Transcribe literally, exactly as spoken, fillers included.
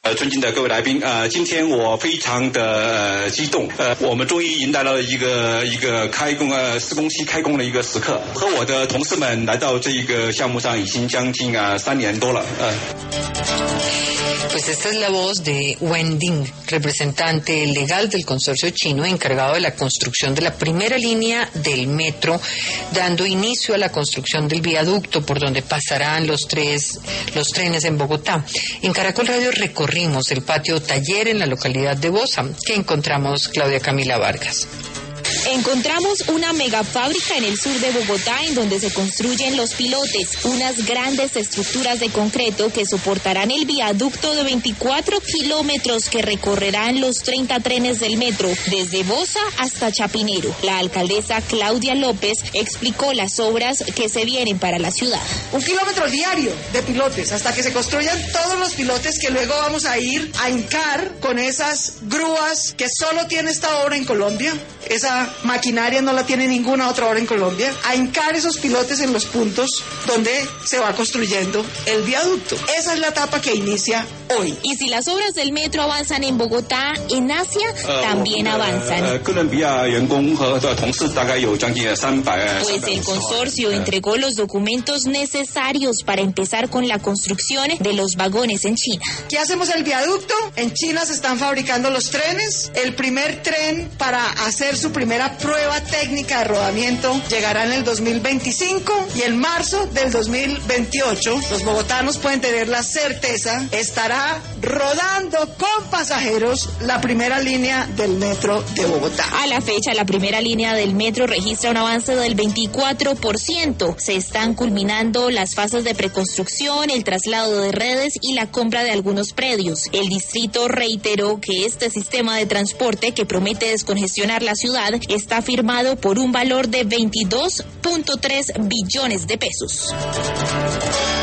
呃，尊敬的各位来宾，呃，今天我非常的呃激动，呃，我们终于迎来了一个一个开工呃施工期开工的一个时刻，和我的同事们来到这一个项目上已经将近啊、呃、三年多了，呃。 Pues esta es la voz de Wen Ding, representante legal del consorcio chino encargado de la construcción de la primera línea del metro, dando inicio a la construcción del viaducto por donde pasarán los tres los trenes en Bogotá. En Caracol Radio recorrimos el patio taller en la localidad de Bosa, que encontramos Claudia Camila Vargas. Encontramos una megafábrica en el sur de Bogotá en donde se construyen los pilotes, unas grandes estructuras de concreto que soportarán el viaducto de veinticuatro kilómetros que recorrerán los treinta trenes del metro desde Bosa hasta Chapinero. La alcaldesa Claudia López explicó las obras que se vienen para la ciudad. Un kilómetro diario de pilotes hasta que se construyan todos los pilotes que luego vamos a ir a hincar con esas grúas que solo tiene esta obra en Colombia. Esa maquinaria no la tiene ninguna otra obra en Colombia, a hincar esos pilotes en los puntos donde se va construyendo el viaducto. Esa es la etapa que inicia hoy. Y si las obras del metro avanzan en Bogotá, en Asia también avanzan. Pues el consorcio entregó los documentos necesarios para empezar con la construcción de los vagones en China. ¿Qué hacemos el viaducto? En China se están fabricando los trenes. El primer tren para hacer su primera prueba técnica de rodamiento llegará en el dos mil veinticinco y en marzo del dos mil veintiocho los bogotanos pueden tener la certeza, estará rodando con pasajeros la primera línea del metro de Bogotá. A la fecha, la primera línea del metro registra un avance del veinticuatro por ciento. Se están culminando las fases de preconstrucción, el traslado de redes y la compra de algunos predios. El distrito reiteró que este sistema de transporte que promete descongestionar la ciudad está firmado por un valor de veintidós punto tres billones de pesos.